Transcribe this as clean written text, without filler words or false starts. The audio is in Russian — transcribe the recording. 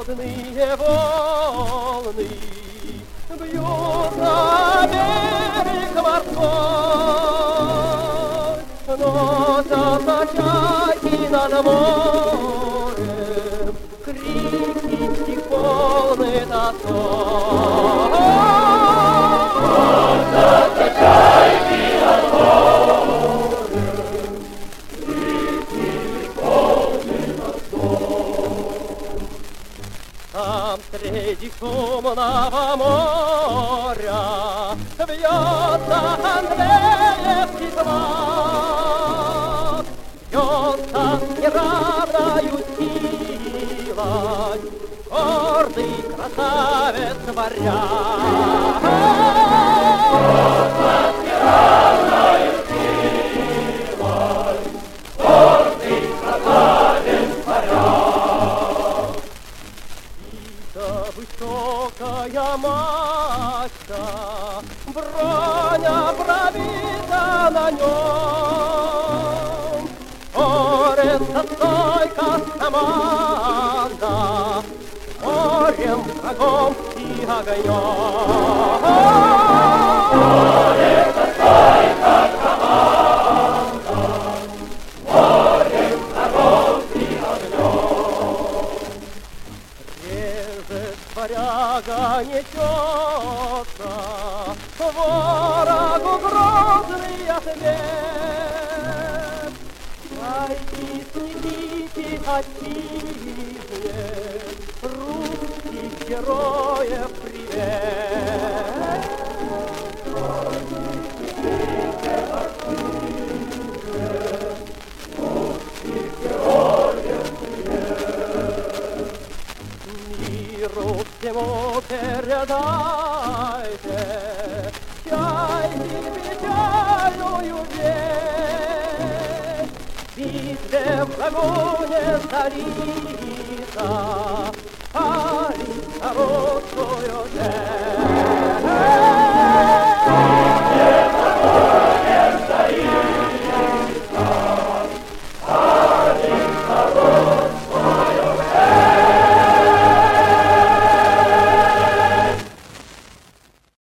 Холодные волны бьют на берег морской, носятся чайки над морем, крики их полны тоской. Носятся чайки над морем, крики их полны тоской. Там среди шумного моря бьется Андреевский флаг, бьется неравною силой гордый красавец варяг. Бьется неравною силой гордый красавец варяг. Высокая мачта, броня пробита на нем, борется стойко команда, морем, врагом и огнем. Борется стойко команда, морем, врагом и огнем. Варяга несется, ворогу грозный ответ. Дайте, снесите отчизне русских героев привет. Снесите отчизне русских героев привет. Миру всему передайте чайки печальную весть. В битве в лагуне царица палит короткую честь.